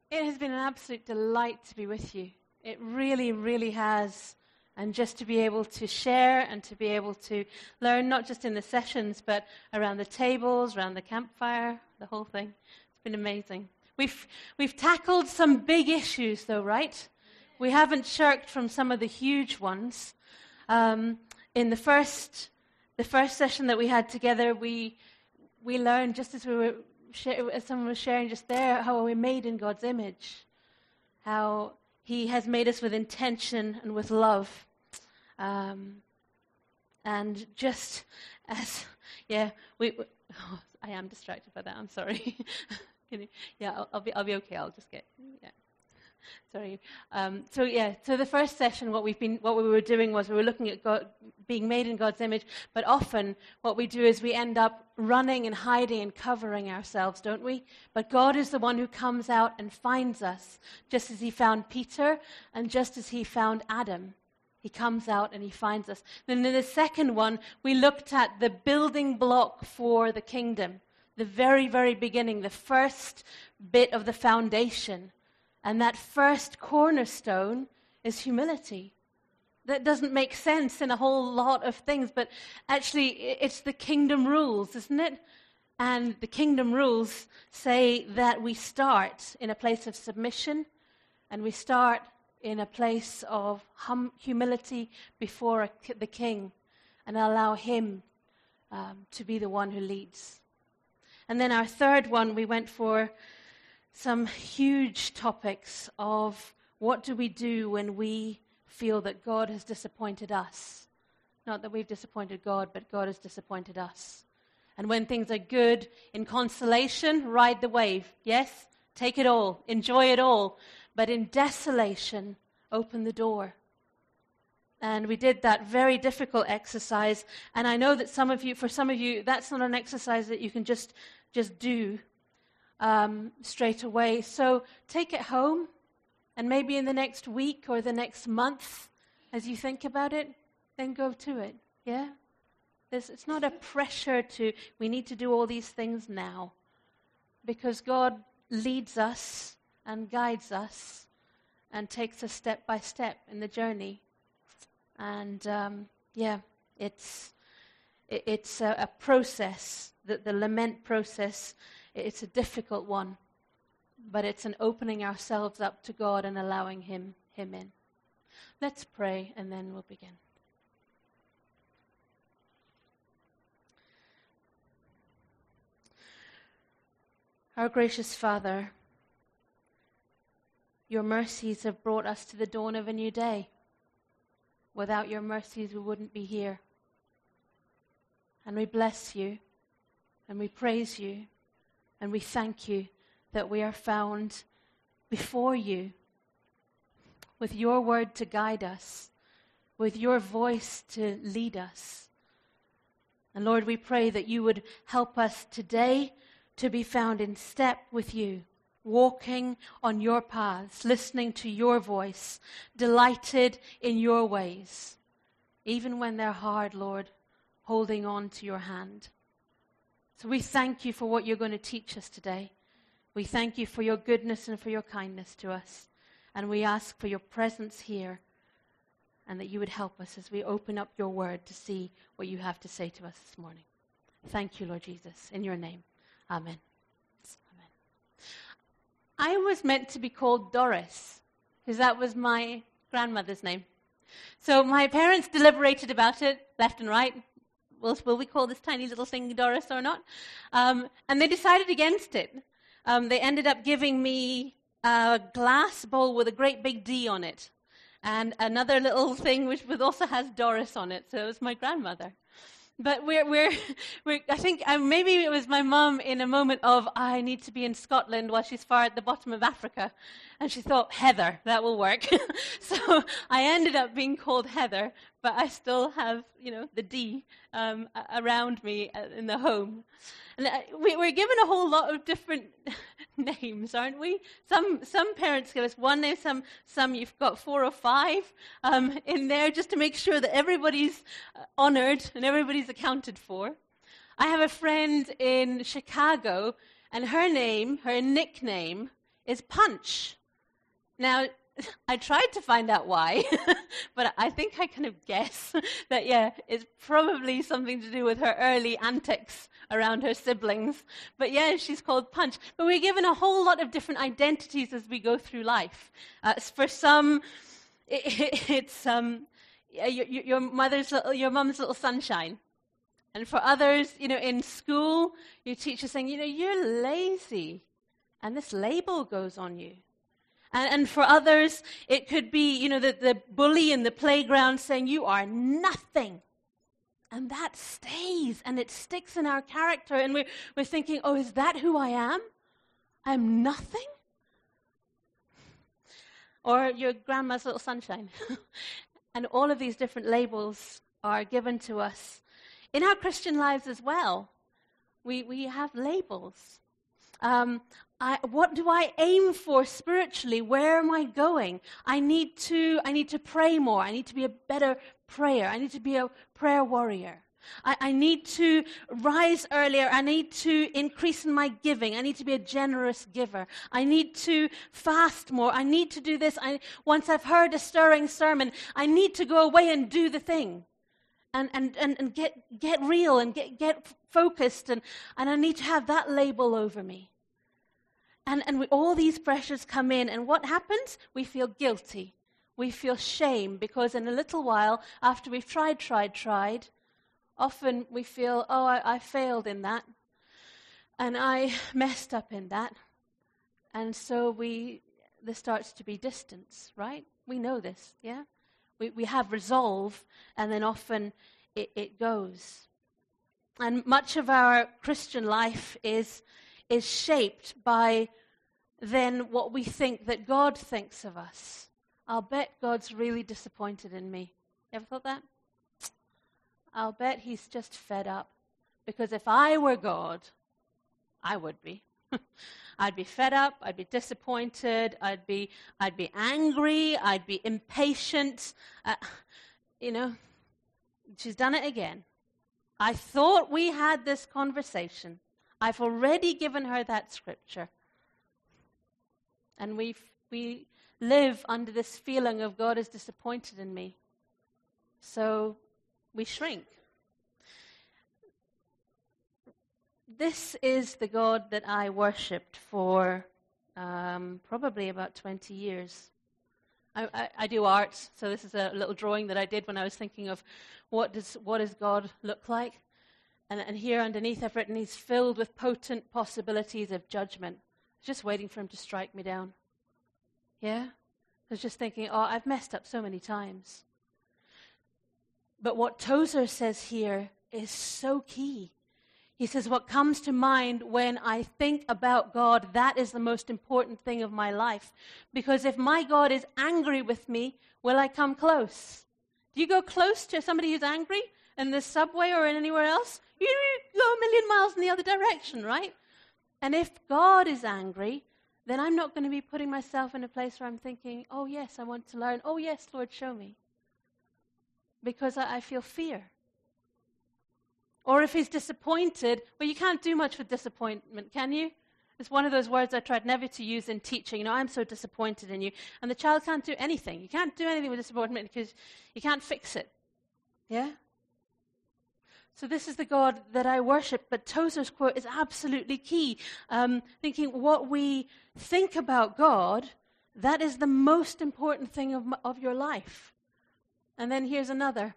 It has been an absolute delight to be with you. It really, really has. And just to be able to share and to be able to learn, not just in the sessions, but around the tables, around the campfire, the whole thing. It's been amazing. We've tackled some big issues, though, right? We haven't shirked from some of the huge ones. In the first session that we had together, we learned, just as as someone was sharing just there, how we're made in God's image, how He has made us with intention and with love. And just as, I am distracted by that. I'm sorry. I'll be okay. I'll just get, Sorry. So the first session, what we were doing was we were looking at God being made in God's image, but often what we do is we end up running and hiding and covering ourselves, don't we? But God is the one who comes out and finds us, just as He found Peter and just as He found Adam. He comes out and He finds us. Then in the second one, we looked at the building block for the kingdom, the very, very beginning, the first bit of the foundation. And that first cornerstone is humility. That doesn't make sense in a whole lot of things, but actually it's the kingdom rules, isn't it? And the kingdom rules say that we start in a place of submission, and we start in a place of humility before the king, and allow him to be the one who leads. And then our third one, we went for some huge topics of what do we do when we feel that God has disappointed us. Not that we've disappointed God, but God has disappointed us. And when things are good, in consolation, ride the wave. Yes, take it all, enjoy it all. But in desolation, open the door. And we did that very difficult exercise. And I know that for some of you, that's not an exercise that you can just do straight away. So take it home, and maybe in the next week or the next month, as you think about it, then go to it. Yeah? It's not a pressure we need to do all these things now. Because God leads us and guides us and takes us step by step in the journey. And it's a process, the lament process. It's a difficult one, but it's an opening ourselves up to God and allowing Him in. Let's pray, and then we'll begin. Our gracious Father, Your mercies have brought us to the dawn of a new day. Without Your mercies, we wouldn't be here. And we bless You, and we praise You, and we thank You that we are found before You with Your word to guide us, with Your voice to lead us. And Lord, we pray that You would help us today to be found in step with You, walking on Your paths, listening to Your voice, delighted in Your ways, even when they're hard, Lord, holding on to Your hand. So we thank You for what You're going to teach us today. We thank You for Your goodness and for Your kindness to us. And we ask for Your presence here, and that You would help us as we open up Your word to see what You have to say to us this morning. Thank You, Lord Jesus, in Your name. Amen. Amen. I was meant to be called Doris, because that was my grandmother's name. So my parents deliberated about it, left and right. Will we call this tiny little thing Doris or not? And they decided against it. They ended up giving me a glass bowl with a great big D on it, and another little thing which also has Doris on it. So it was my grandmother. But I think maybe it was my mum in a moment of, I need to be in Scotland while she's far at the bottom of Africa. And she thought, Heather, that will work. So I ended up being called Heather, but I still have, the D around me in the home. And we're given a whole lot of different names, aren't we? Some parents give us one name, some you've got 4 or 5 in there, just to make sure that everybody's honored and everybody's accounted for. I have a friend in Chicago, and her nickname is punch. Now, I tried to find out why, but I think I kind of guess that, it's probably something to do with her early antics around her siblings. But she's called Punch. But we're given a whole lot of different identities as we go through life. For some, it's your mum's little sunshine. And for others, in school, your teacher's saying, you're lazy. And this label goes on you. And for others, it could be, the bully in the playground saying, you are nothing. And that stays, and it sticks in our character. And we're thinking, oh, is that who I am? I'm nothing? Or your grandma's little sunshine. And all of these different labels are given to us. In our Christian lives as well, we have labels. What do I aim for spiritually? Where am I going? I need to pray more. I need to be a better prayer. I need to be a prayer warrior. I need to rise earlier. I need to increase in my giving. I need to be a generous giver. I need to fast more. I need to do this. Once I've heard a stirring sermon, I need to go away and do the thing. And get real and get focused. And I need to have that label over me. And all these pressures come in, and what happens? We feel guilty. We feel shame, because in a little while, after we've tried, often we feel, oh, I failed in that, and I messed up in that. And so there starts to be distance, right? We know this, yeah? We have resolve, and then often it goes. And much of our Christian life is shaped by then what we think that God thinks of us. I'll bet God's really disappointed in me. You ever thought that? I'll bet he's just fed up. Because if I were God, I would be. I'd be fed up, I'd be disappointed, I'd be angry, I'd be impatient. She's done it again. I thought we had this conversation. I've already given her that scripture. And we live under this feeling of God is disappointed in me. So we shrink. This is the God that I worshipped for probably about 20 years. I do art, so this is a little drawing that I did when I was thinking of what does God look like. And here underneath I've written, he's filled with potent possibilities of judgment. Just waiting for him to strike me down. Yeah? I was just thinking, I've messed up so many times. But what Tozer says here is so key. He says, what comes to mind when I think about God, that is the most important thing of my life. Because if my God is angry with me, will I come close? Do you go close to somebody who's angry in the subway or anywhere else? You go a million miles in the other direction, right? And if God is angry, then I'm not going to be putting myself in a place where I'm thinking, oh yes, I want to learn. Oh yes, Lord, show me. Because I feel fear. Or if he's disappointed, well, you can't do much with disappointment, can you? It's one of those words I tried never to use in teaching. I'm so disappointed in you. And the child can't do anything. You can't do anything with disappointment because you can't fix it. Yeah? So this is the God that I worship. But Tozer's quote is absolutely key. Thinking what we think about God, that is the most important thing of your life. And then here's another.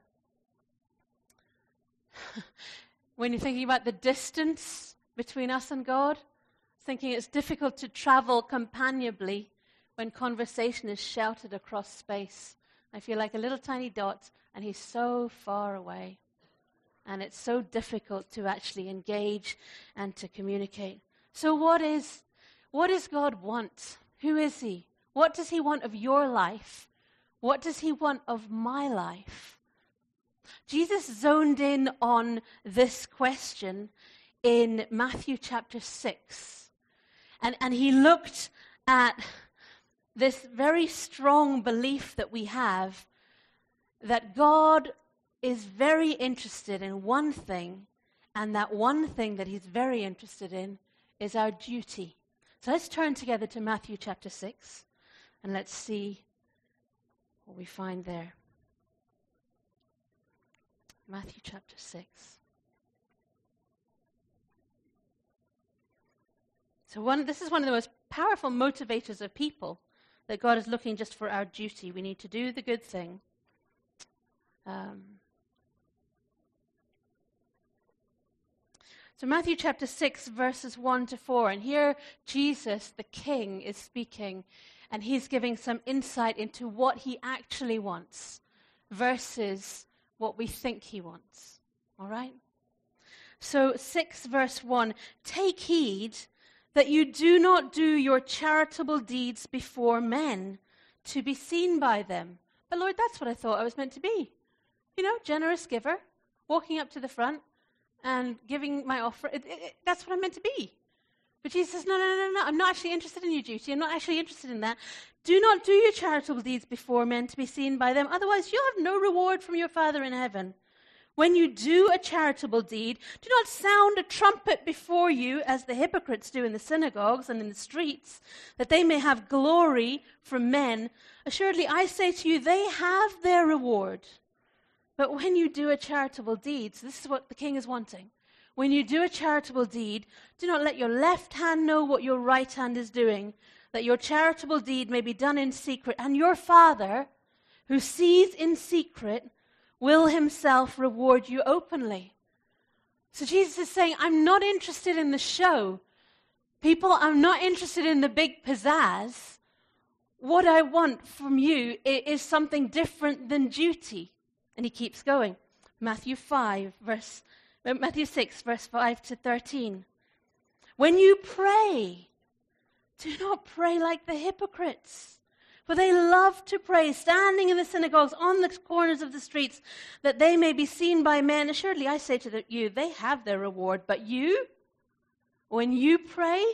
When you're thinking about the distance between us and God, thinking it's difficult to travel companionably when conversation is shouted across space. I feel like a little tiny dot, and he's so far away. And it's so difficult to actually engage and to communicate. So what does God want? Who is he? What does he want of your life? What does he want of my life? Jesus zoned in on this question in Matthew chapter 6. And he looked at this very strong belief that we have that God is very interested in one thing, and that one thing that he's very interested in is our duty. So let's turn together to Matthew chapter 6, and let's see what we find there. Matthew chapter 6. So this is one of the most powerful motivators of people, that God is looking just for our duty. We need to do the good thing. So Matthew chapter 6, verses 1 to 4. And here Jesus, the King, is speaking, and he's giving some insight into what he actually wants versus what we think he wants. All right? So 6 verse 1, take heed that you do not do your charitable deeds before men to be seen by them. But Lord, that's what I thought I was meant to be. You know, generous giver, walking up to the front and giving my offer. That's what I'm meant to be. But Jesus says, no, I'm not actually interested in your duty. I'm not actually interested in that. Do not do your charitable deeds before men to be seen by them. Otherwise, you'll have no reward from your Father in heaven. When you do a charitable deed, do not sound a trumpet before you, as the hypocrites do in the synagogues and in the streets, that they may have glory from men. Assuredly, I say to you, they have their reward. But when you do a charitable deed, so this is what the King is wanting. When you do a charitable deed, do not let your left hand know what your right hand is doing, that your charitable deed may be done in secret, and your Father, who sees in secret, will himself reward you openly. So Jesus is saying, I'm not interested in the show. People, I'm not interested in the big pizzazz. What I want from you is something different than duty. And he keeps going. Matthew 6, verse 5 to 13. When you pray, do not pray like the hypocrites, for they love to pray, standing in the synagogues on the corners of the streets, that they may be seen by men. Assuredly, I say to you, they have their reward. But you, when you pray,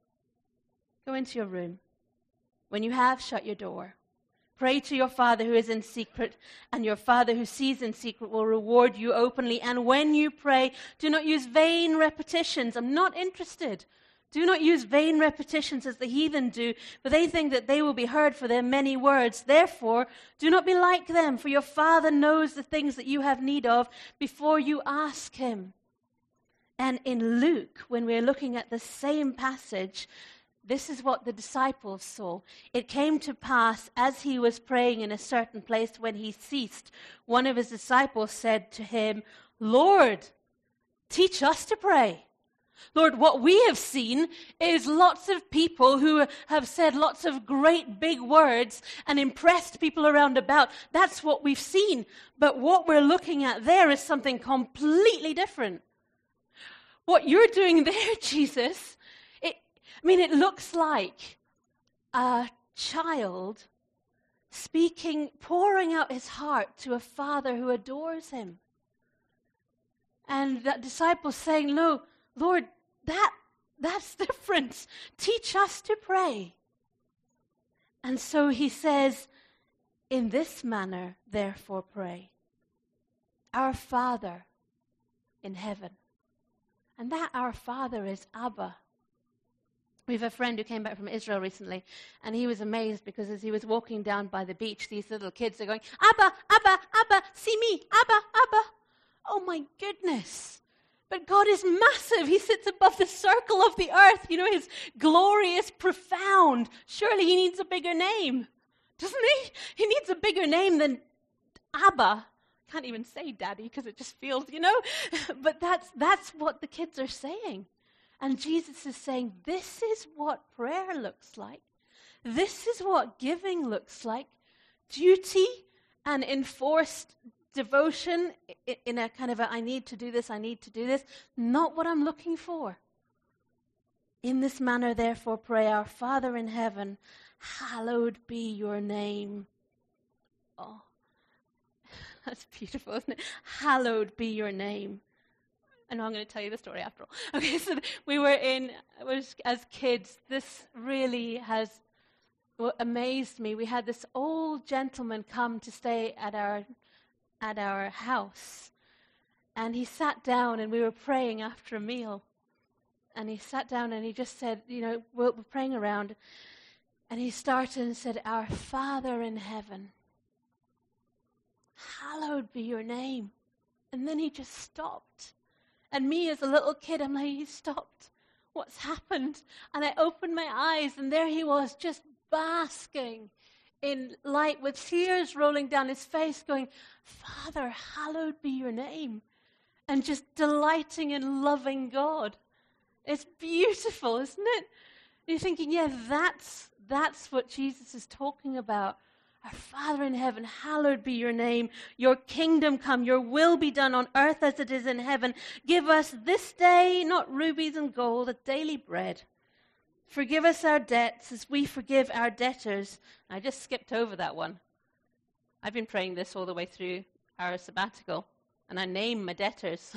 go into your room. When you have, shut your door. Pray to your Father who is in secret, and your Father who sees in secret will reward you openly. And when you pray, do not use vain repetitions. I'm not interested. Do not use vain repetitions as the heathen do, for they think that they will be heard for their many words. Therefore, do not be like them, for your Father knows the things that you have need of before you ask him. And in Luke, when we're looking at the same passage, this is what the disciples saw. It came to pass, as he was praying in a certain place, when he ceased, one of his disciples said to him, Lord, teach us to pray. Lord, what we have seen is lots of people who have said lots of great big words and impressed people around about. That's what we've seen. But what we're looking at there is something completely different. What you're doing there, Jesus, it looks like a child speaking, pouring out his heart to a father who adores him. And that disciple saying, no, Lord, that's different. Teach us to pray. And so he says, in this manner, therefore pray. Our Father in heaven. And that our Father is Abba. We have a friend who came back from Israel recently, and he was amazed because as he was walking down by the beach, these little kids are going, Abba, Abba, Abba, see me, Abba, Abba. Oh my goodness. But God is massive. He sits above the circle of the earth. You know, his glory is profound. Surely he needs a bigger name, doesn't he? He needs a bigger name than Abba. Can't even say daddy because it just feels, But that's what the kids are saying. And Jesus is saying, this is what prayer looks like. This is what giving looks like. Duty and enforced devotion in a kind of I need to do this, not what I'm looking for. In this manner, therefore, pray, our Father in heaven, hallowed be your name. Oh, that's beautiful, isn't it? Hallowed be your name. I know I'm going to tell you the story after all. Okay, so as kids, this really has amazed me. We had this old gentleman come to stay at our house, and he sat down and we were praying after a meal, and he sat down and he just said, we're praying around, and he started and said, "Our Father in heaven, hallowed be your name." And then he just stopped. And me as a little kid, I'm like, he stopped. What's happened? And I opened my eyes, and there he was, just basking in light with tears rolling down his face, going, "Father, hallowed be your name." And just delighting in loving God. It's beautiful, isn't it? You're thinking, yeah, that's what Jesus is talking about. Our Father in heaven, hallowed be your name. Your kingdom come, your will be done on earth as it is in heaven. Give us this day, not rubies and gold, a daily bread. Forgive us our debts as we forgive our debtors. I just skipped over that one. I've been praying this all the way through our sabbatical. And I name my debtors.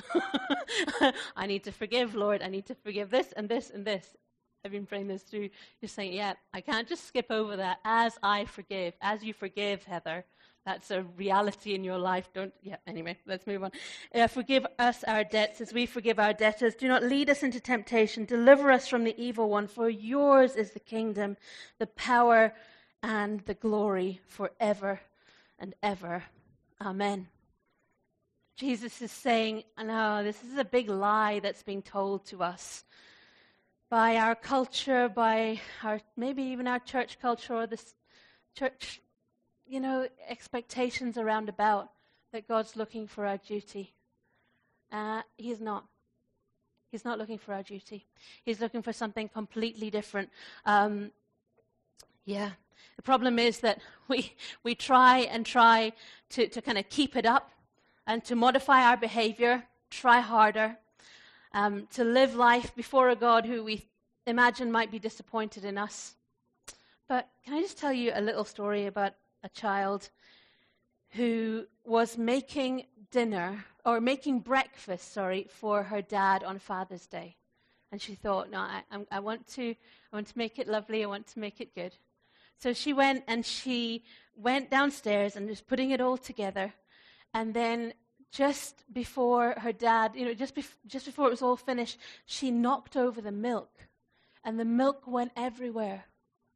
I need to forgive, Lord. I need to forgive this and this and this. I've been praying this through. You're saying, yeah, I can't just skip over that. As I forgive. As you forgive, Heather. That's a reality in your life. Anyway, let's move on. Forgive us our debts as we forgive our debtors. Do not lead us into temptation. Deliver us from the evil one. For yours is the kingdom, the power, and the glory forever and ever. Amen. Jesus is saying, no, this is a big lie that's being told to us by our culture, by our maybe even our church culture or this church, expectations around about that God's looking for our duty. He's not. He's not looking for our duty. He's looking for something completely different. The problem is that we try to kind of keep it up and to modify our behavior, try harder, to live life before a God who we imagine might be disappointed in us. But can I just tell you a little story about a child who was making breakfast, for her dad on Father's Day. And she thought, no, I want to make it lovely, I want to make it good. So she went downstairs and was putting it all together. And then just before her dad, just before it was all finished, she knocked over the milk. And the milk went everywhere.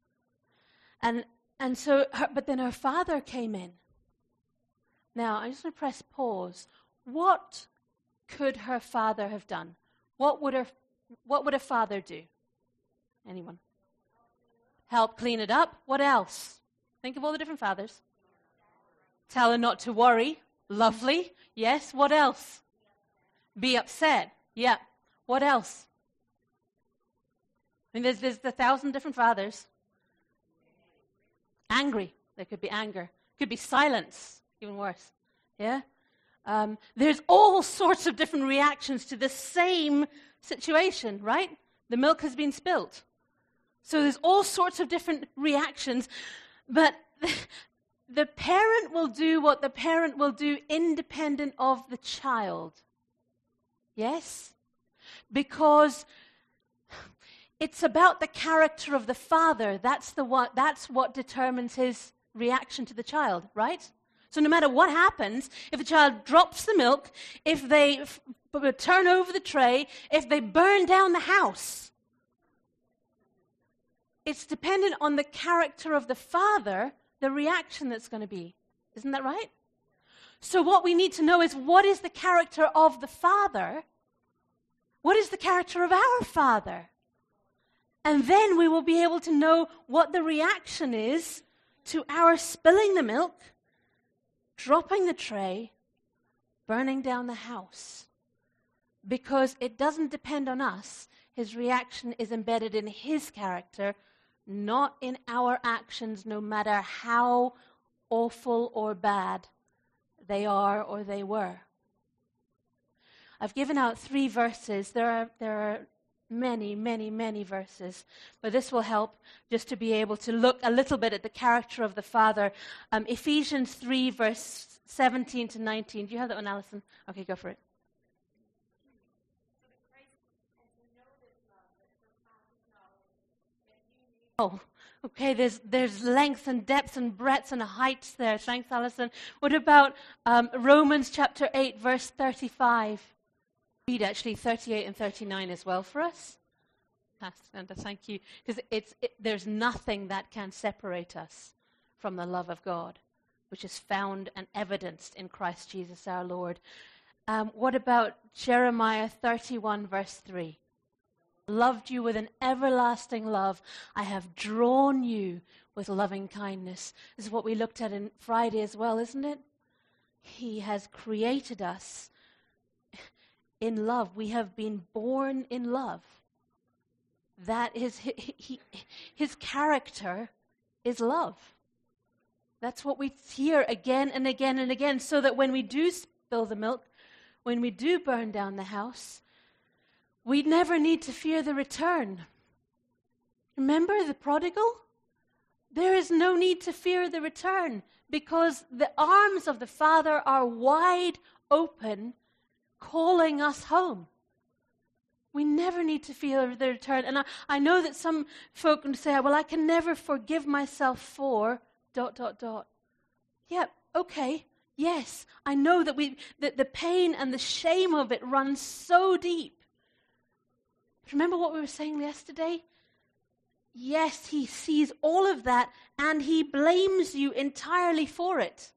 But then her father came in. Now, I'm just going to press pause. What could her father have done? What would a father do? Anyone? Help clean it up. What else? Think of all the different fathers. Tell her not to worry. Lovely. Yes. What else? Be upset. Yeah. What else? I mean, there's 1,000 different fathers. Angry. There could be anger. Could be silence. Even worse. Yeah. There's all sorts of different reactions to the same situation, right? The milk has been spilt. So there's all sorts of different reactions. But the parent will do what the parent will do independent of the child. Yes? Because it's about the character of the father. That's what determines his reaction to the child, right? So no matter what happens, if the child drops the milk, if they turn over the tray, if they burn down the house, it's dependent on the character of the father, the reaction that's going to be. Isn't that right? So what we need to know is, what is the character of the father? What is the character of our father? And then we will be able to know what the reaction is to our spilling the milk, dropping the tray, burning down the house. Because it doesn't depend on us. His reaction is embedded in his character, not in our actions, no matter how awful or bad they are or they were. I've given out 3 verses. There are many, many, many verses. But this will help just to be able to look a little bit at the character of the Father. Ephesians 3, verse 17 to 19. Do you have that one, Alison? Okay, go for it. Oh, okay, there's length and depth and breadth and heights there. Thanks, Alison. What about Romans chapter 8, verse 35? Read actually 38 and 39 as well for us. Pastor Sandra, thank you. Because there's nothing that can separate us from the love of God, which is found and evidenced in Christ Jesus our Lord. What about Jeremiah 31, verse 3? Loved you with an everlasting love. I have drawn you with loving kindness. This is what we looked at in Friday as well, isn't it? He has created us in love. We have been born in love. That is, his character is love. That's what we hear again and again and again, so that when we do spill the milk, when we do burn down the house, we never need to fear the return. Remember the prodigal? There is no need to fear the return, because the arms of the Father are wide open, calling us home. We never need to fear the return. And I know that some folk can say, well, I can never forgive myself for ... Yeah, okay, yes. I know that the pain and the shame of it runs so deep. Remember what we were saying yesterday? Yes, he sees all of that, and he blames you entirely for it.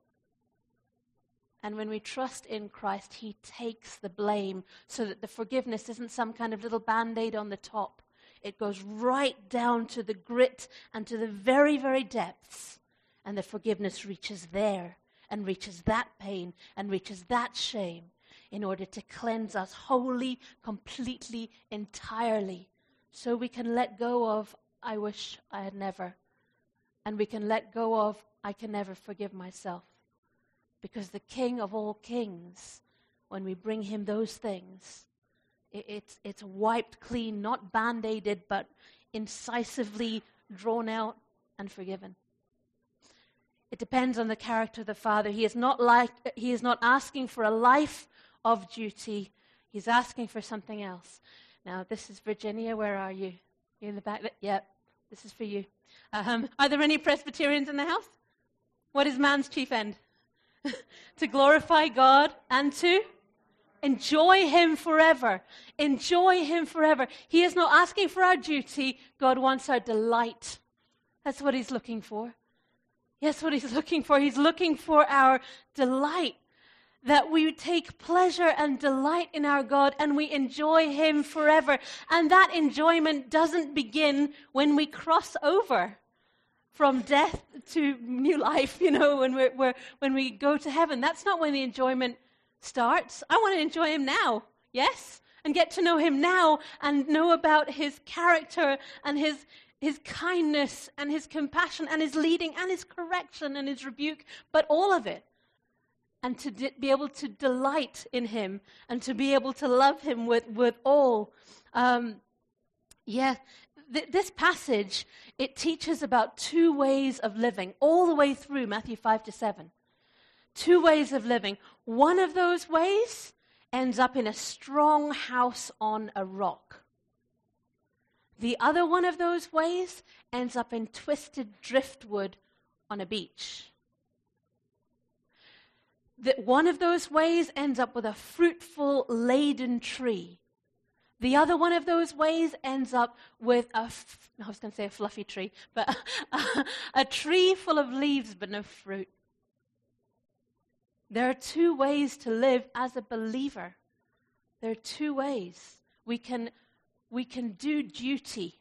And when we trust in Christ, he takes the blame, so that the forgiveness isn't some kind of little Band-Aid on the top. It goes right down to the grit and to the very, very depths. And the forgiveness reaches there, and reaches that pain, and reaches that shame, in order to cleanse us wholly, completely, entirely. So we can let go of, I wish I had never. And we can let go of, I can never forgive myself. Because the King of all kings, when we bring him those things, it's wiped clean, not band-aided, but incisively drawn out and forgiven. It depends on the character of the Father. He is not asking for a life of duty. He's asking for something else. Now, this is Virginia. Where are you? You in the back? Yep, this is for you. Are there any Presbyterians in the house? What is man's chief end? To glorify God and to enjoy him forever. Enjoy him forever. He is not asking for our duty. God wants our delight. That's what he's looking for. That's what he's looking for. He's looking for our delight. That we take pleasure and delight in our God, and we enjoy him forever. And that enjoyment doesn't begin when we cross over from death to new life, when we go to heaven. That's not when the enjoyment starts. I want to enjoy him now, yes? And get to know him now, and know about his character and his kindness and his compassion and his leading and his correction and his rebuke, but all of it. And to be able to delight in him, and to be able to love him with all. This passage, it teaches about two ways of living, all the way through Matthew 5-7. Two ways of living. One of those ways ends up in a strong house on a rock. The other one of those ways ends up in twisted driftwood on a beach. That one of those ways ends up with a fruitful, laden tree. The other one of those ways ends up with I was going to say a fluffy tree, but a tree full of leaves but no fruit. There are two ways to live as a believer. There are two ways. We can do duty,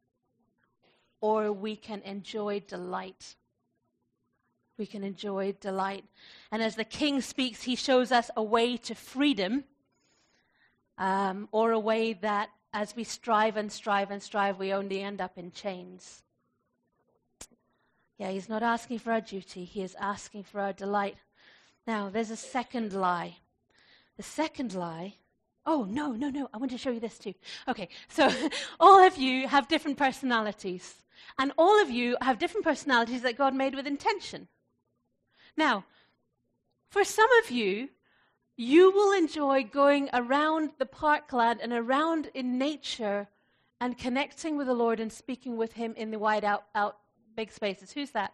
or we can enjoy delight. We can enjoy delight. And as the King speaks, he shows us a way to freedom, or a way that as we strive and strive and strive, we only end up in chains. Yeah, he's not asking for our duty. He is asking for our delight. Now, there's a second lie. The second lie... Oh, no. I want to show you this too. Okay, so all of you have different personalities. And all of you have different personalities that God made with intention. Now, for some of you, you will enjoy going around the parkland and around in nature and connecting with the Lord and speaking with him in the wide out big spaces. Who's that?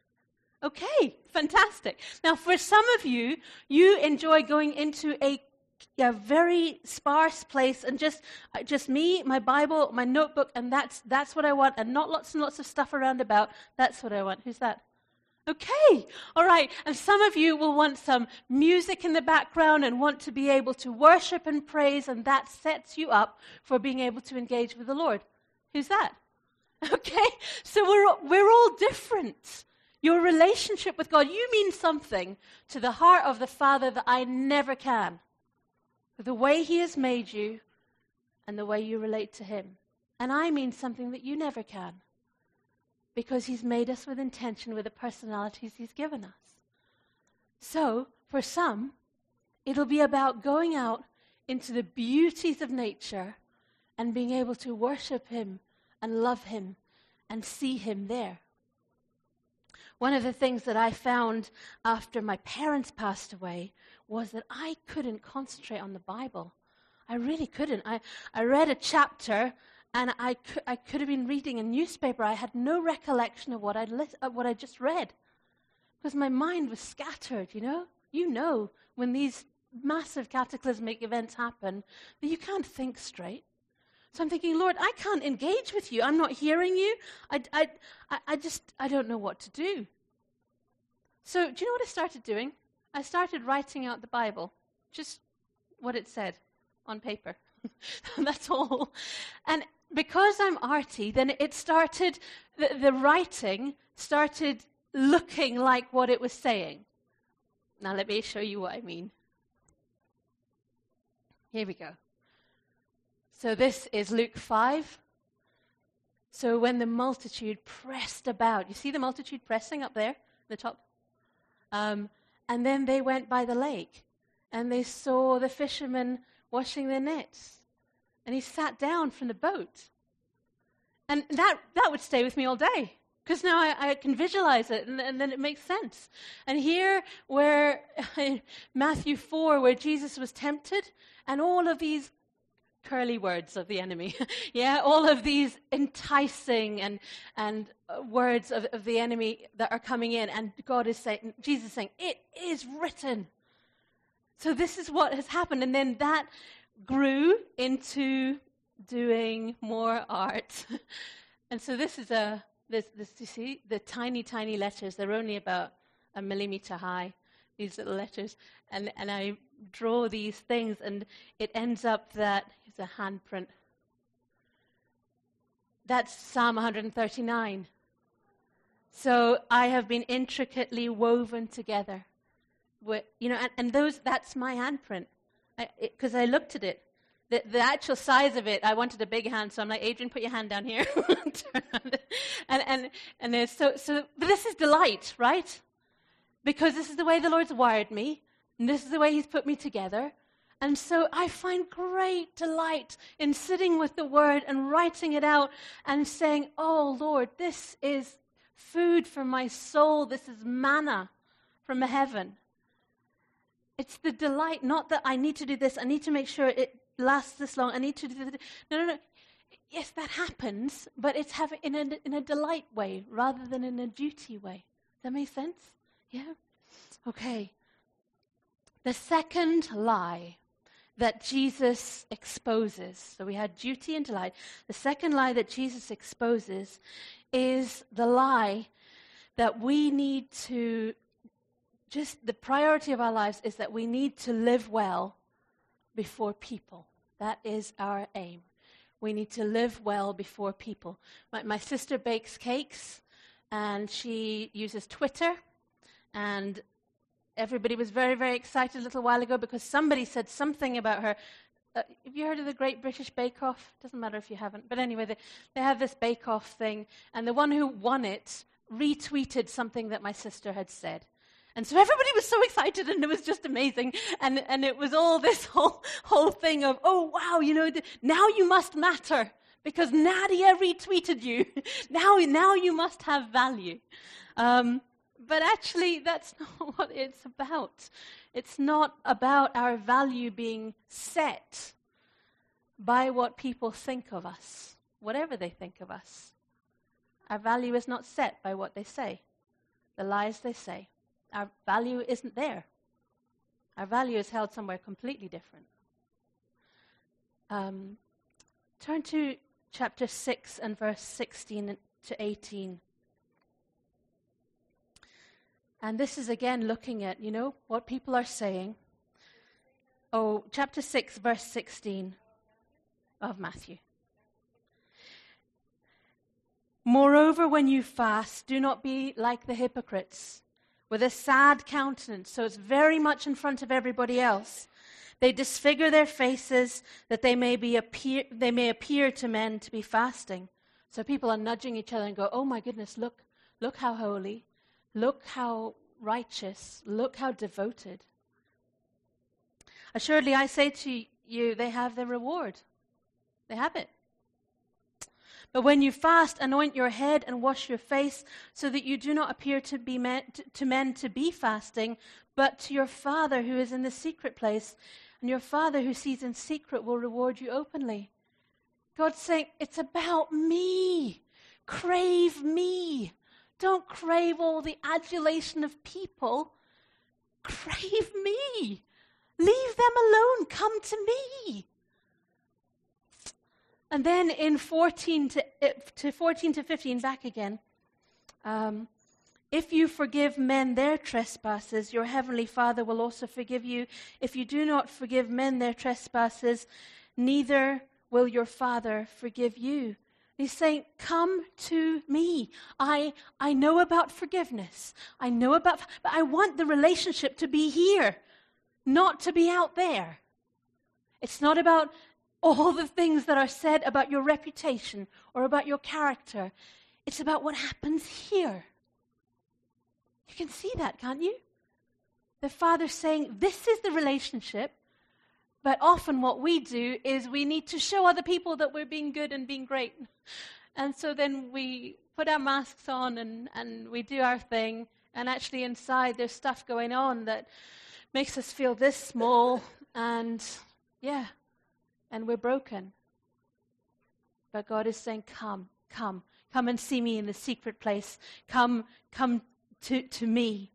Okay, fantastic. Now, for some of you, you enjoy going into a very sparse place, and just me, my Bible, my notebook, and that's what I want, and not lots and lots of stuff around about. That's what I want. Who's that? Okay, all right. And some of you will want some music in the background and want to be able to worship and praise, and that sets you up for being able to engage with the Lord. Who's that? Okay, so we're all different. Your relationship with God, you mean something to the heart of the Father that I never can. The way He has made you and the way you relate to Him. And I mean something that you never can. Because He's made us with intention, with the personalities He's given us. So, for some, it'll be about going out into the beauties of nature and being able to worship Him and love Him and see Him there. One of the things that I found after my parents passed away was that I couldn't concentrate on the Bible. I really couldn't. I read a chapter, and I could have been reading a newspaper. I had no recollection of what I just read, because my mind was scattered. You know, when these massive cataclysmic events happen, that you can't think straight. So I'm thinking, Lord, I can't engage with you. I'm not hearing you. I don't know what to do. So do you know what I started doing? I started writing out the Bible, just what it said on paper. That's all. And because I'm arty, then it started, the writing started looking like what it was saying. Now let me show you what I mean. Here we go. So this is Luke 5. So when the multitude pressed about, you see the multitude pressing up there at the top? And then they went by the lake, and they saw the fishermen washing their nets. And he sat down from the boat. And that would stay with me all day, because now I can visualize it, and then it makes sense. And here, where in Matthew 4, where Jesus was tempted, and all of these curly words of the enemy, all of these enticing and words of the enemy that are coming in, and Jesus is saying, it is written. So this is what has happened, and then that grew into doing more art. And so this is this you see, the tiny, tiny letters, they're only about 1 millimeter high, these little letters, and I draw these things, and it ends up that, it's a handprint. That's Psalm 139. So I have been intricately woven together. That's my handprint. Because I looked at it. The actual size of it, I wanted a big hand, so I'm like, Adrian, put your hand down here. and there's but this is delight, right? Because this is the way the Lord's wired me, and this is the way He's put me together. And so I find great delight in sitting with the Word and writing it out and saying, oh, Lord, this is food for my soul. This is manna from heaven. It's the delight, not that I need to do this, I need to make sure it lasts this long, I need to do this. No. Yes, that happens, but it's in a delight way rather than in a duty way. Does that make sense? Yeah? Okay. The second lie that Jesus exposes, so we had duty and delight. The second lie that Jesus exposes is the lie that we need to, just the priority of our lives is that we need to live well before people. That is our aim. We need to live well before people. My sister bakes cakes, and she uses Twitter, and everybody was very, very excited a little while ago because somebody said something about her. Have you heard of the Great British Bake Off? Doesn't matter if you haven't. But anyway, they have this Bake Off thing, and the one who won it retweeted something that my sister had said. And so everybody was so excited, and it was just amazing. And it was all this whole thing of, oh, wow, now you must matter because Nadia retweeted you. now you must have value. But actually, that's not what it's about. It's not about our value being set by what people think of us, whatever they think of us. Our value is not set by what they say, the lies they say. Our value isn't there. Our value is held somewhere completely different. Turn to chapter 6 and verse 16 to 18. And this is again looking at, what people are saying. Oh, chapter 6, verse 16 of Matthew. Moreover, when you fast, do not be like the hypocrites, with a sad countenance, so it's very much in front of everybody else. They disfigure their faces that they may appear to men to be fasting. So people are nudging each other and go, oh my goodness, look how holy, look how righteous, look how devoted. Assuredly, I say to you, they have their reward. They have it. But when you fast, anoint your head and wash your face, so that you do not appear to men to be fasting, but to your Father who is in the secret place. And your Father who sees in secret will reward you openly. God's saying, it's about me. Crave me. Don't crave all the adulation of people. Crave me. Leave them alone. Come to me. And then in 14 to 15, back again. If you forgive men their trespasses, your heavenly Father will also forgive you. If you do not forgive men their trespasses, neither will your Father forgive you. He's saying, come to me. I know about forgiveness. But I want the relationship to be here, not to be out there. It's not about all the things that are said about your reputation or about your character. It's about what happens here. You can see that, can't you? The Father's saying, this is the relationship, but often what we do is we need to show other people that we're being good and being great. And so then we put our masks on and we do our thing, and actually inside there's stuff going on that makes us feel this small, and we're broken. But God is saying, come and see me in the secret place. Come to me.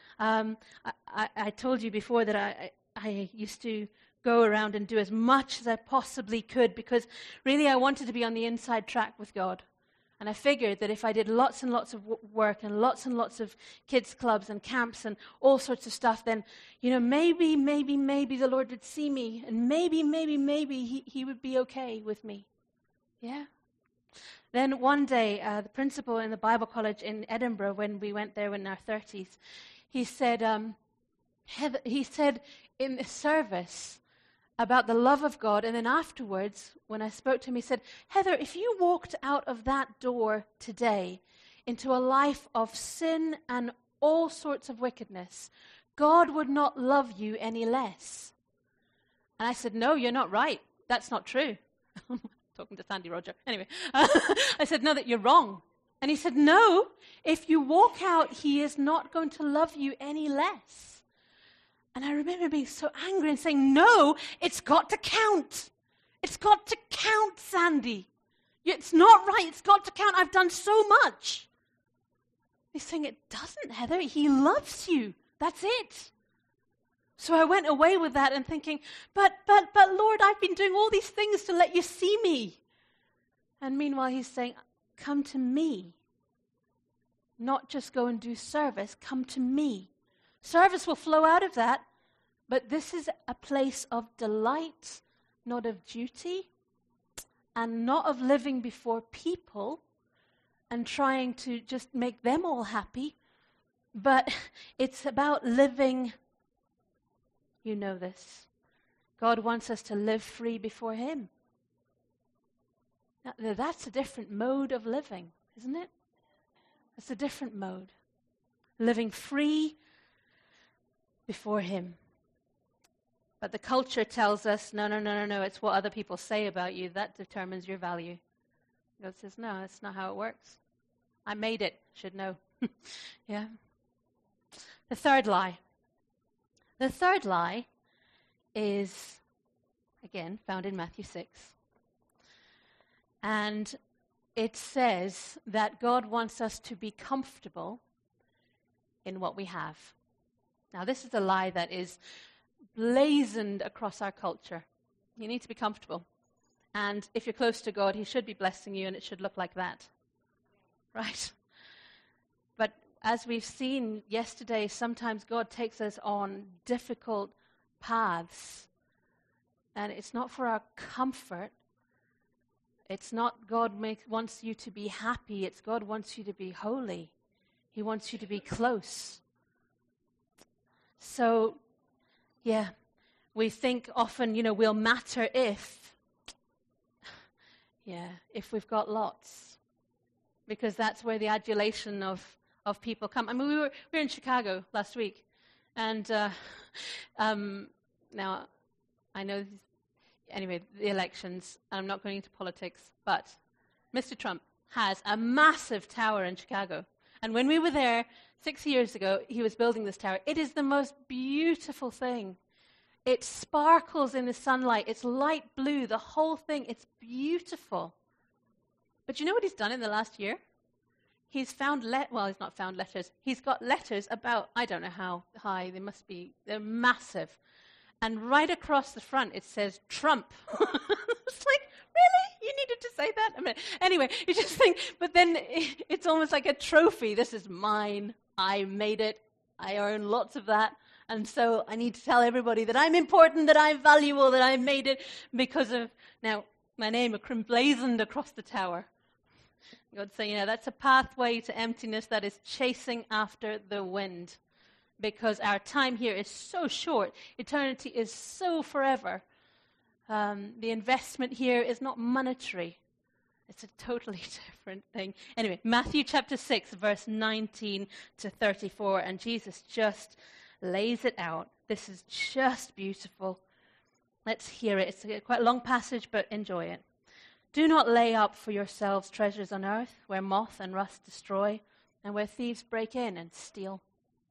I told you before that I used to go around and do as much as I possibly could, because really I wanted to be on the inside track with God. And I figured that if I did lots and lots of work and lots of kids clubs and camps and all sorts of stuff, then, maybe the Lord would see me, and maybe he would be okay with me. Yeah? Then one day, the principal in the Bible college in Edinburgh, when we went there in our 30s, he said in the service about the love of God, and then afterwards, when I spoke to him, he said, Heather, if you walked out of that door today into a life of sin and all sorts of wickedness, God would not love you any less. And I said, no, you're not right. That's not true. Talking to Sandy Roger. Anyway, I said, no, that you're wrong. And he said, no, if you walk out, he is not going to love you any less. And I remember being so angry and saying, no, it's got to count. It's got to count, Sandy. It's not right. It's got to count. I've done so much. He's saying, it doesn't, Heather. He loves you. That's it. So I went away with that and thinking, but Lord, I've been doing all these things to let you see me. And meanwhile, he's saying, come to me. Not just go and do service. Come to me. Service will flow out of that, but this is a place of delight, not of duty, and not of living before people and trying to just make them all happy, but it's about living. You know this. God wants us to live free before him. Now, that's a different mode of living, isn't it? It's a different mode. Living free before him. But the culture tells us, no, it's what other people say about you. That determines your value. God says, no, that's not how it works. I made it. Should know. Yeah. The third lie. The third lie is, again, found in Matthew 6. And it says that God wants us to be comfortable in what we have. Now, this is a lie that is blazoned across our culture. You need to be comfortable. And if you're close to God, he should be blessing you, and it should look like that. Right? But as we've seen yesterday, sometimes God takes us on difficult paths. And it's not for our comfort. It's not God wants you to be happy. It's God wants you to be holy. He wants you to be close. So, yeah, we think often, we'll matter if we've got lots. Because that's where the adulation of people come. I mean, we were in Chicago last week. And now, I know, anyway, the elections, I'm not going into politics, but Mr. Trump has a massive tower in Chicago. And when we were there 6 years ago, he was building this tower. It is the most beautiful thing. It sparkles in the sunlight. It's light blue, the whole thing. It's beautiful. But you know what he's done in the last year? He's found, he's not found letters. He's got letters about, I don't know how high, they're massive. And right across the front it says Trump. It's like, really? You needed to say that? I mean, anyway, you just think, but then it's almost like a trophy. This is mine. I made it. I earn lots of that. And so I need to tell everybody that I'm important, that I'm valuable, that I made it because of, now, my name blazoned across the tower. God's saying, that's a pathway to emptiness that is chasing after the wind. Because our time here is so short. Eternity is so forever. The investment here is not monetary. It's a totally different thing. Anyway, Matthew chapter 6, verse 19 to 34. And Jesus just lays it out. This is just beautiful. Let's hear it. It's quite a long passage, but enjoy it. Do not lay up for yourselves treasures on earth, where moth and rust destroy, and where thieves break in and steal.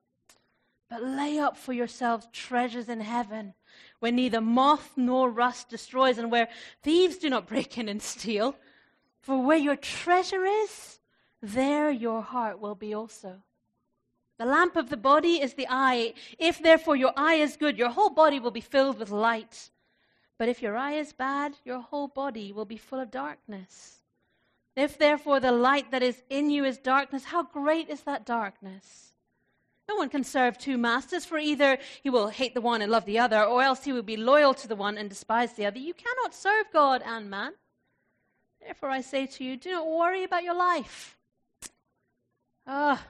But lay up for yourselves treasures in heaven, where neither moth nor rust destroys, and where thieves do not break in and steal. For where your treasure is, there your heart will be also. The lamp of the body is the eye. If therefore your eye is good, your whole body will be filled with light. But if your eye is bad, your whole body will be full of darkness. If therefore the light that is in you is darkness, how great is that darkness? No one can serve two masters, for either he will hate the one and love the other, or else he will be loyal to the one and despise the other. You cannot serve God and man. Therefore I say to you, do not worry about your life. Did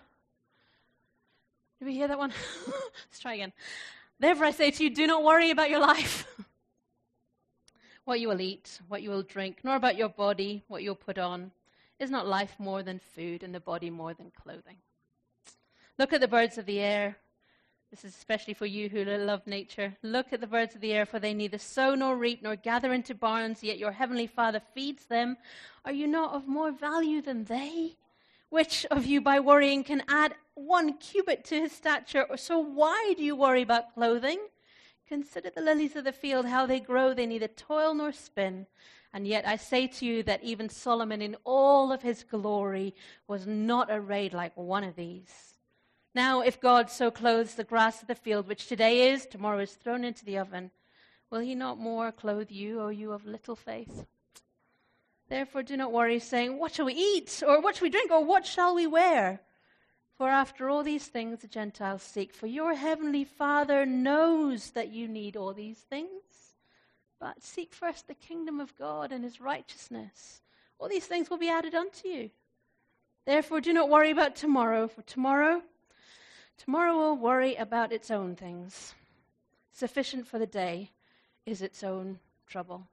we hear that one? Let's try again. Therefore I say to you, do not worry about your life. What you will eat, what you will drink, nor about your body, what you'll put on. Is not life more than food, and the body more than clothing? Look at the birds of the air. This is especially for you who love nature. Look at the birds of the air, for they neither sow nor reap nor gather into barns, yet your heavenly Father feeds them. Are you not of more value than they? Which of you by worrying can add 1 cubit to his stature? So why do you worry about clothing? Consider the lilies of the field, how they grow. They neither toil nor spin. And yet I say to you that even Solomon in all of his glory was not arrayed like one of these. Now if God so clothes the grass of the field, which today is, tomorrow is thrown into the oven, will he not more clothe you, O you of little faith? Therefore do not worry, saying, what shall we eat? Or what shall we drink? Or what shall we wear? For after all these things the Gentiles seek. For your heavenly Father knows that you need all these things. But seek first the kingdom of God and his righteousness. All these things will be added unto you. Therefore do not worry about tomorrow, for tomorrow will worry about its own things. Sufficient for the day is its own trouble.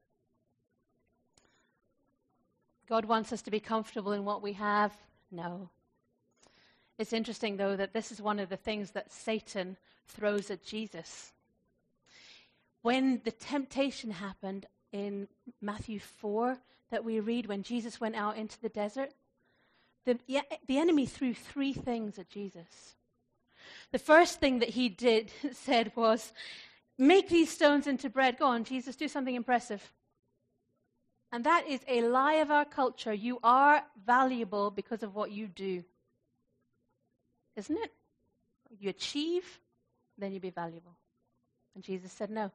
God wants us to be comfortable in what we have? No. It's interesting, though, that this is one of the things that Satan throws at Jesus. When the temptation happened in Matthew 4 that we read, when Jesus went out into the desert, the enemy threw 3 things at Jesus. The first thing that he said was, make these stones into bread. Go on, Jesus, do something impressive. And that is a lie of our culture. You are valuable because of what you do. Isn't it? You achieve, then you be valuable. And Jesus said no.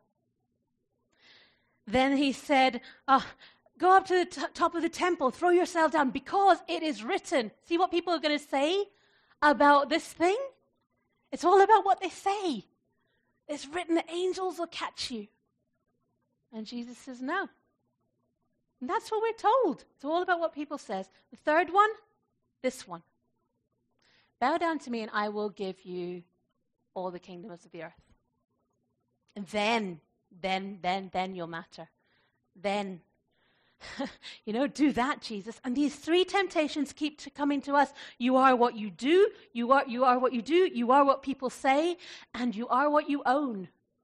Then he said, go up to the top of the temple, throw yourself down, because it is written. See what people are going to say about this thing? It's all about what they say. It's written that angels will catch you. And Jesus says no. And that's what we're told. It's all about what people says. The third one, this one. Bow down to me and I will give you all the kingdoms of the earth. And then you'll matter. Then, do that, Jesus. And these three temptations keep coming to us. You are what you do, you are what you do, you are what people say, and you are what you own.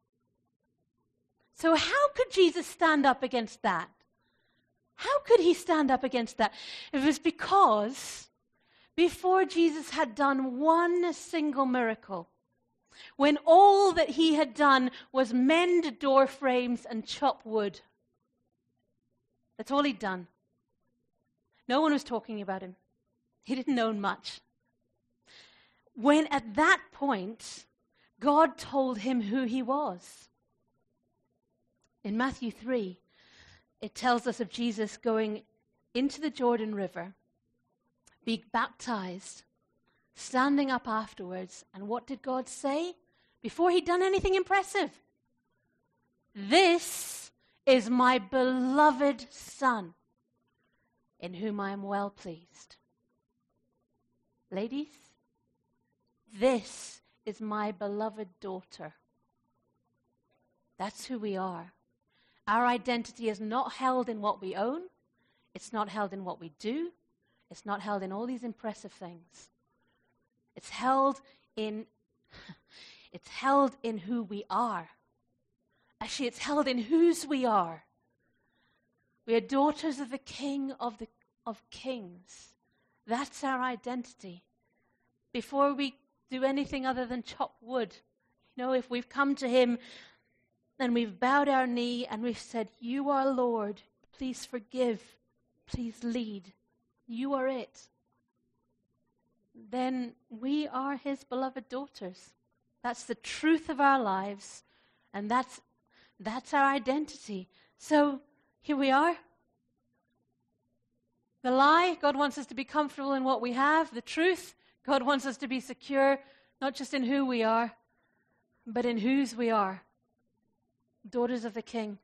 So how could Jesus stand up against that? How could he stand up against that? It was because before Jesus had done one single miracle, when all that he had done was mend door frames and chop wood. That's all he'd done. No one was talking about him. He didn't own much. When at that point, God told him who he was. In Matthew 3, it tells us of Jesus going into the Jordan River, being baptized, standing up afterwards, and what did God say? Before he'd done anything impressive. This is my beloved Son, in whom I am well pleased. Ladies, this is my beloved daughter. That's who we are. Our identity is not held in what we own. It's not held in what we do. It's not held in all these impressive things. It's held in who we are. Actually, it's held in whose we are. We are daughters of the King of Kings. That's our identity. Before we do anything other than chop wood, if we've come to him and we've bowed our knee and we've said, you are Lord, please forgive, please lead, you are it, then we are his beloved daughters. That's the truth of our lives, and that's our identity. So here we are. The lie, God wants us to be comfortable in what we have. The truth, God wants us to be secure, not just in who we are, but in whose we are. Daughters of the King.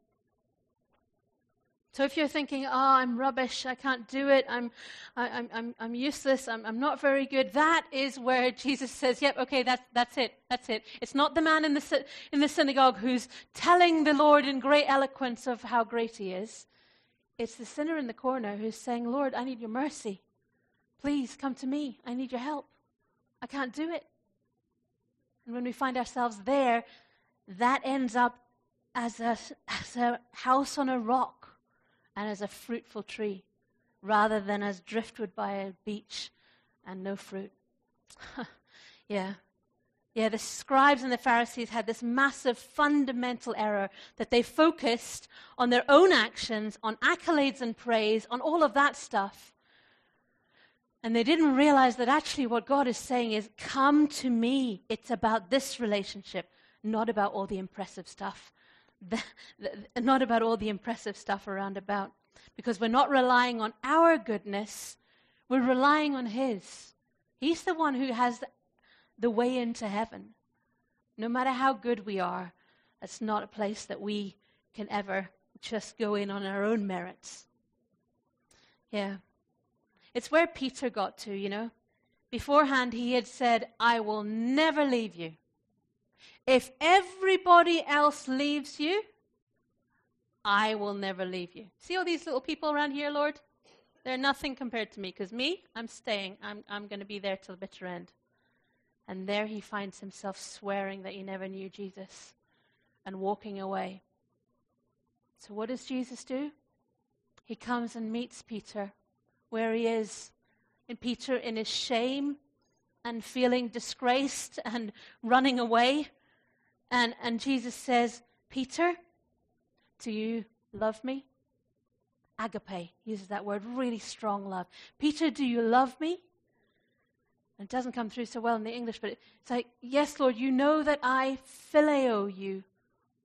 So if you're thinking, I'm rubbish, I can't do it, I'm useless, I'm not very good, that is where Jesus says, yep, okay, that's it. It's not the man in the synagogue who's telling the Lord in great eloquence of how great he is. It's the sinner in the corner who's saying, Lord, I need your mercy. Please come to me. I need your help. I can't do it. And when we find ourselves there, that ends up as a house on a rock and as a fruitful tree, rather than as driftwood by a beach and no fruit. Yeah, the scribes and the Pharisees had this massive fundamental error that they focused on their own actions, on accolades and praise, on all of that stuff. And they didn't realize that actually what God is saying is, come to me. It's about this relationship, not about all the impressive stuff. Not about all the impressive stuff around about. Because we're not relying on our goodness, we're relying on his. He's the one who has the way into heaven. No matter how good we are, it's not a place that we can ever just go in on our own merits. Yeah. It's where Peter got to, Beforehand, he had said, I will never leave you. If everybody else leaves you, I will never leave you. See all these little people around here, Lord? They're nothing compared to me, because me, I'm staying. I'm going to be there till the bitter end. And there he finds himself swearing that he never knew Jesus and walking away. So what does Jesus do? He comes and meets Peter where he is. And Peter in his shame and feeling disgraced and running away. And Jesus says, Peter, do you love me? Agape, uses that word, really strong love. Peter, do you love me? And it doesn't come through so well in the English, but it's like, yes, Lord, you know that I phileo you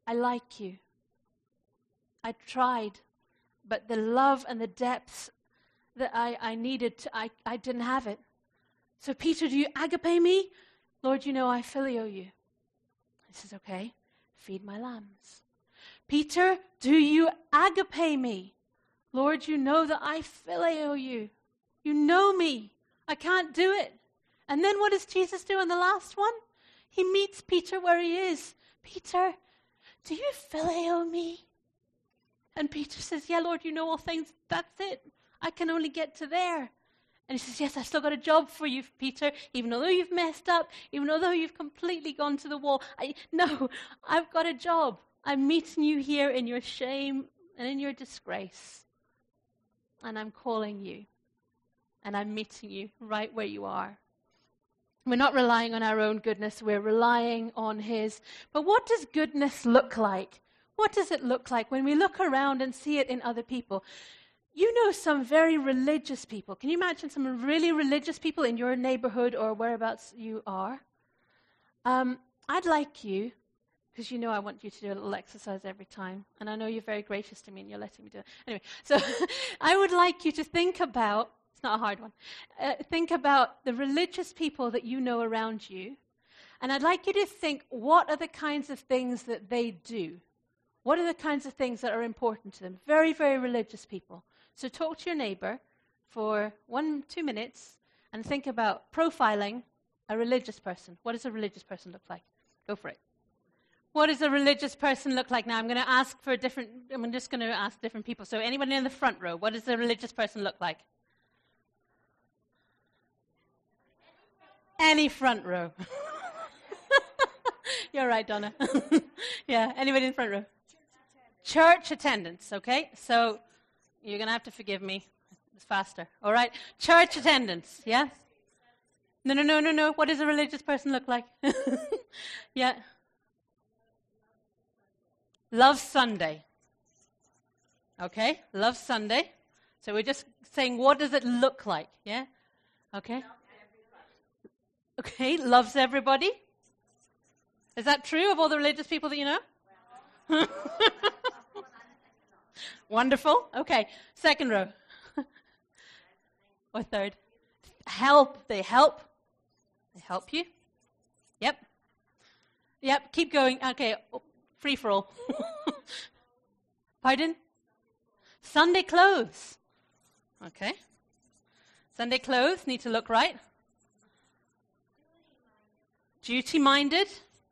I like you. I tried, but the love and the depths that I needed, I didn't have it. So Peter, do you agape me? Lord, you know I phileo you. He says, okay, feed my lambs. Peter, do you agape me? Lord, you know that I phileo you. You know me. I can't do it. And then what does Jesus do in the last one? He meets Peter where he is. Peter, do you phileo me? And Peter says, yeah, Lord, you know all things. That's it. I can only get to there. And he says, yes, I've still got a job for you, Peter, even though you've messed up, even though you've completely gone to the wall. No, I've got a job. I'm meeting you here in your shame and in your disgrace. And I'm calling you. And I'm meeting you right where you are. We're not relying on our own goodness. We're relying on His. But what does goodness look like? What does it look like when we look around and see it in other people? You know some very religious people. Can you imagine some really religious people in your neighborhood or whereabouts you are? I'd like you, because you know I want you to do a little exercise every time, and I know you're very gracious to me and you're letting me do it. Anyway, so I would like you to think about, it's not a hard one, think about the religious people that you know around you, and I'd like you to think, what are the kinds of things that they do? What are the kinds of things that are important to them? Very, very religious people. So talk to your neighbor for 1-2 minutes and think about profiling a religious person. What does a religious person look like? Go for it. What does a religious person look like? Now I'm just going to ask different people. So anyone in the front row, what does a religious person look like? Any front row. You're right, Donna. Yeah, anybody in the front row? Church attendance, okay? So you're going to have to forgive me. It's faster. All right? Church attendance, yeah? No. What does a religious person look like? Yeah. Love Sunday. Okay? Love Sunday. So we're just saying, what does it look like? Yeah? Okay? Okay, loves everybody. Is that true of all the religious people that you know? Wonderful. Okay. Second row. Or third. Help. They help. They help you. Yep. Yep. Keep going. Okay. Free for all. Pardon? Sunday clothes. Okay. Sunday clothes need to look right. Duty-minded.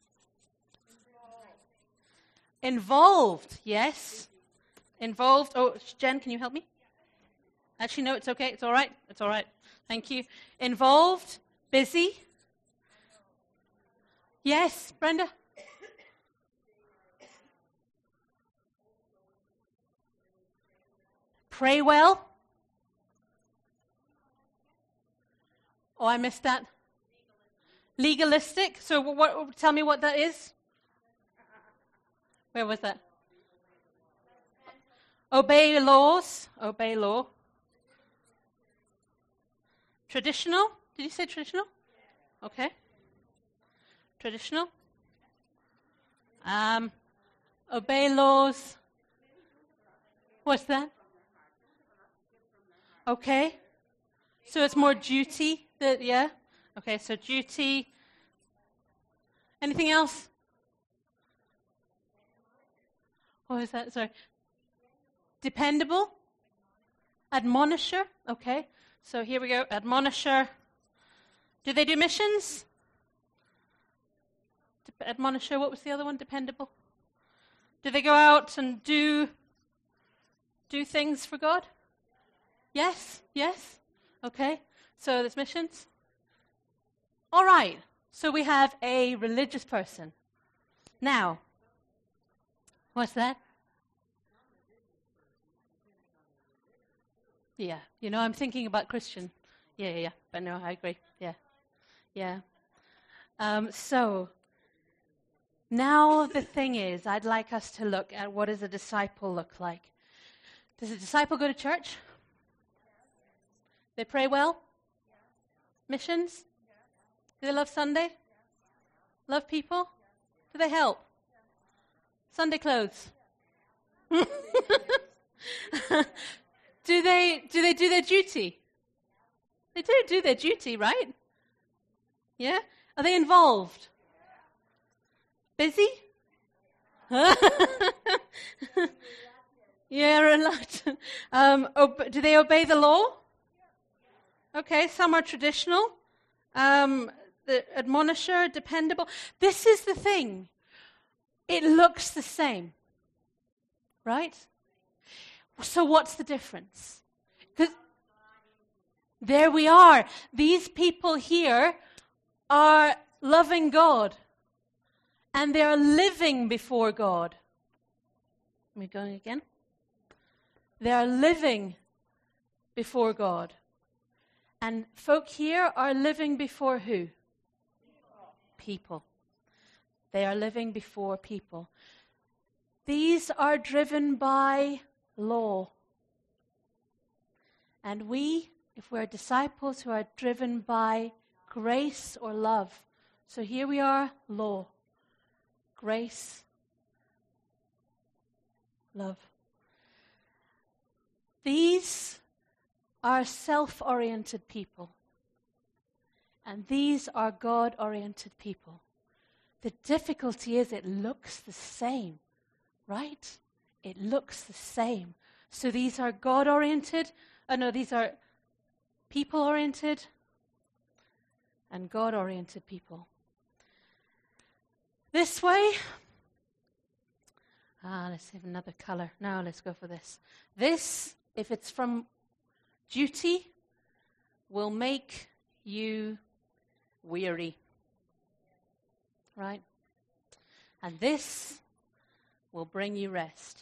Involved. Yes. Involved. Oh, Jen, can you help me? Actually, no, it's okay. It's all right. It's all right. Thank you. Involved. Busy. Yes, Brenda? Pray well. Oh, I missed that. Legalistic. So tell me what that is. Where was that? Obey laws. Obey law. Traditional. Did you say traditional? Okay. Traditional. Obey laws. What's that? Okay. So it's more duty. Yeah. Okay, so duty. Anything else? What was that? Sorry. Dependable. Admonisher. Okay. So here we go. Admonisher. Do they do missions? Admonisher. What was the other one? Dependable. Do they go out and do things for God? Yes. Yes. Okay. So there's missions. All right. So we have a religious person. Now, what's that? Yeah. I'm thinking about Christian. Yeah. But no, I agree. Yeah. So, now the thing is, I'd like us to look at what does a disciple look like. Does a disciple go to church? They pray well? Missions? Do they love Sunday? Love people? Do they help? Sunday clothes. Do they do their duty? They do their duty, right? Yeah? Are they involved? Busy? Yeah, reluctant. Do they obey the law? Okay, some are traditional. The admonisher, dependable. This is the thing. It looks the same, right? So what's the difference? Because there we are. These people here are loving God, and they are living before God. Are we going again? They are living before God. And folk here are living before who? People. They are living before people. These are driven by law. And we, if we're disciples who are driven by grace or love. So here we are, law, grace, love. These are self-oriented people. And these are God-oriented people. The difficulty is it looks the same, right? It looks the same. So these are God-oriented. These are people-oriented and God-oriented people. This way. Let's have another color. Now let's go for this. This, if it's from duty, will make you weary. Right? And this will bring you rest.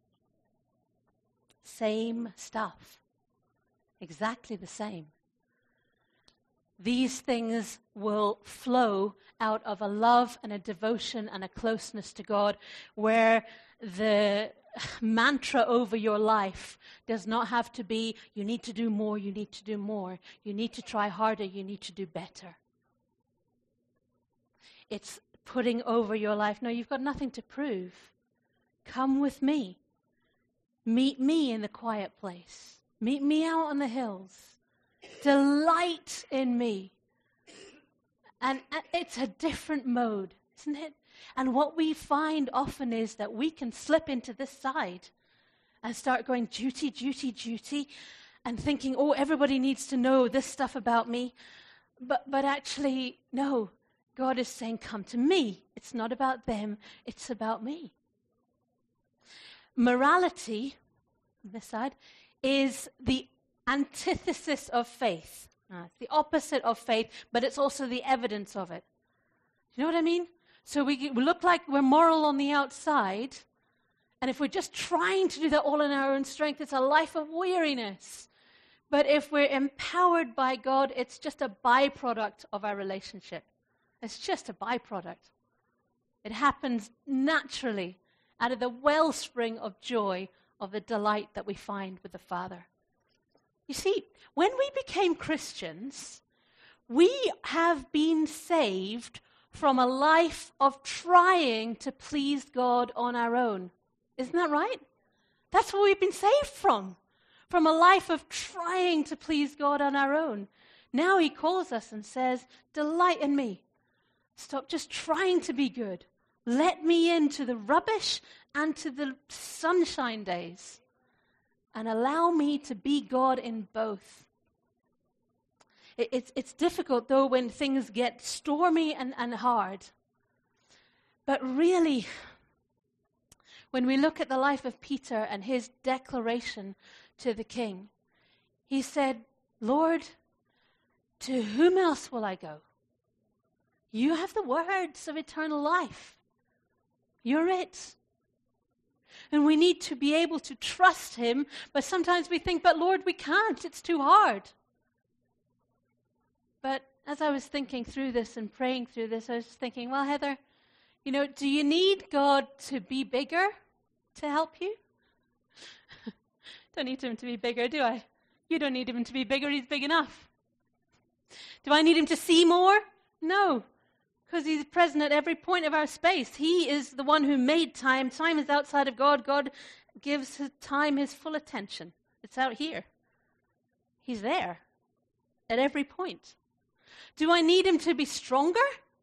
Same stuff. Exactly the same. These things will flow out of a love and a devotion and a closeness to God, where the mantra over your life does not have to be, you need to do more, you need to do more, you need to try harder, you need to do better. It's putting over your life, no, you've got nothing to prove. Come with me. Meet me in the quiet place. Meet me out on the hills. Delight in me. And it's a different mode, isn't it? And what we find often is that we can slip into this side and start going duty, duty, duty, and thinking, oh, everybody needs to know this stuff about me. But actually, no. God is saying, come to me. It's not about them, it's about me. Morality, on this side, is the antithesis of faith. It's the opposite of faith, but it's also the evidence of it. You know what I mean? So we look like we're moral on the outside, and if we're just trying to do that all in our own strength, it's a life of weariness. But if we're empowered by God, it's just a byproduct of our relationship. It's just a byproduct. It happens naturally out of the wellspring of joy, of the delight that we find with the Father. You see, when we became Christians, we have been saved from a life of trying to please God on our own. Isn't that right? That's what we've been saved from a life of trying to please God on our own. Now he calls us and says, delight in me. Stop just trying to be good. Let me into the rubbish and to the sunshine days. And allow me to be God in both. It's difficult, though, when things get stormy and hard. But really, when we look at the life of Peter and his declaration to the king, he said, Lord, to whom else will I go? You have the words of eternal life. You're it. And we need to be able to trust him, but sometimes we think, but Lord, we can't. It's too hard. But as I was thinking through this and praying through this, I was thinking, well, Heather, do you need God to be bigger to help you? Don't need him to be bigger, do I? You don't need him to be bigger. He's big enough. Do I need him to see more? No. because he's present at every point of our space. He is the one who made time. Time is outside of God. God gives his time his full attention. It's out here. He's there at every point. Do I need him to be stronger?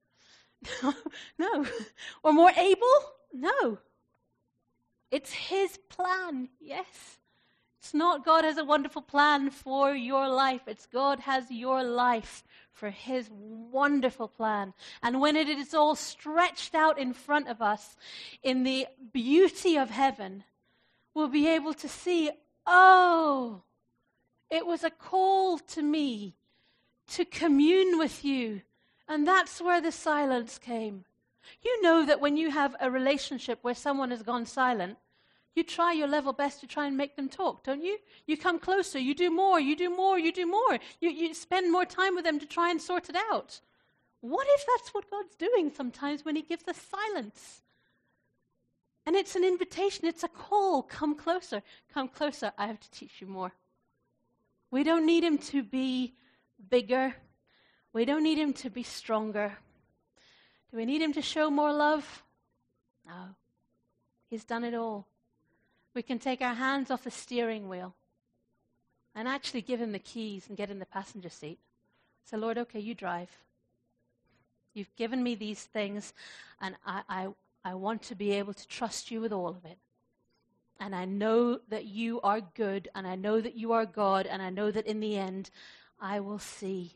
No. Or more able? No. It's his plan, yes. It's not God has a wonderful plan for your life. It's God has your life for his wonderful plan. And when it is all stretched out in front of us in the beauty of heaven, we'll be able to see, oh, it was a call to me to commune with you. And that's where the silence came. You know that when you have a relationship where someone has gone silent, you try your level best to try and make them talk, don't you? You come closer, you do more, you do more, you do more. You spend more time with them to try and sort it out. What if that's what God's doing sometimes when he gives us silence? And it's an invitation, it's a call. Come closer, I have to teach you more. We don't need him to be bigger. We don't need him to be stronger. Do we need him to show more love? No. He's done it all. We can take our hands off the steering wheel and actually give him the keys and get in the passenger seat. So, Lord, okay, you drive. You've given me these things, and I want to be able to trust you with all of it. And I know that you are good, and I know that you are God, and I know that in the end, I will see.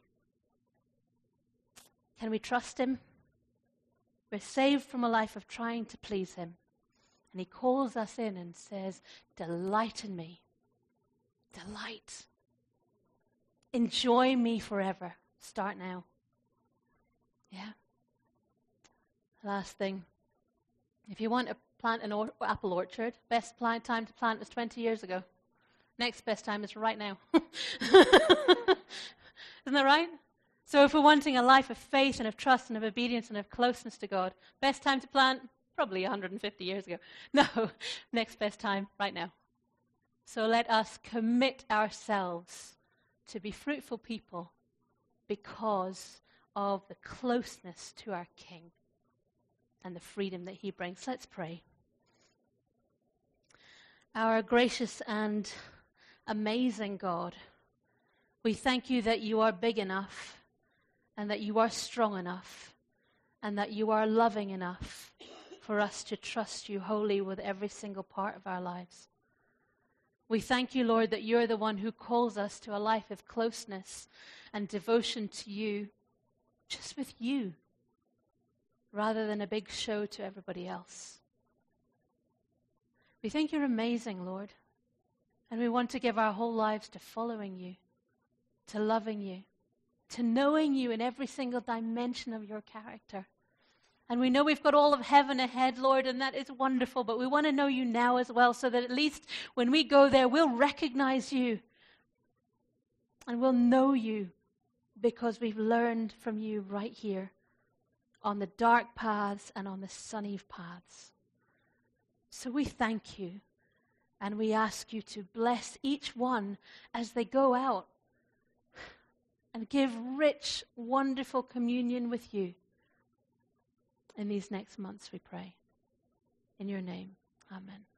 Can we trust him? We're saved from a life of trying to please him. And he calls us in and says, delight in me. Delight. Enjoy me forever. Start now. Yeah. Last thing. If you want to plant an apple orchard, best time to plant was 20 years ago. Next best time is right now. Isn't that right? So if we're wanting a life of faith and of trust and of obedience and of closeness to God, best time to plant? Probably 150 years ago. No, next best time, right now. So let us commit ourselves to be fruitful people because of the closeness to our King and the freedom that he brings. Let's pray. Our gracious and amazing God, we thank you that you are big enough and that you are strong enough and that you are loving enough for us to trust you wholly with every single part of our lives. We thank you, Lord, that you're the one who calls us to a life of closeness and devotion to you, just with you, rather than a big show to everybody else. We think you're amazing, Lord, and we want to give our whole lives to following you, to loving you, to knowing you in every single dimension of your character. And we know we've got all of heaven ahead, Lord, and that is wonderful, but we want to know you now as well, so that at least when we go there, we'll recognize you and we'll know you because we've learned from you right here on the dark paths and on the sunny paths. So we thank you, and we ask you to bless each one as they go out and give rich, wonderful communion with you. In these next months, we pray. In your name, amen.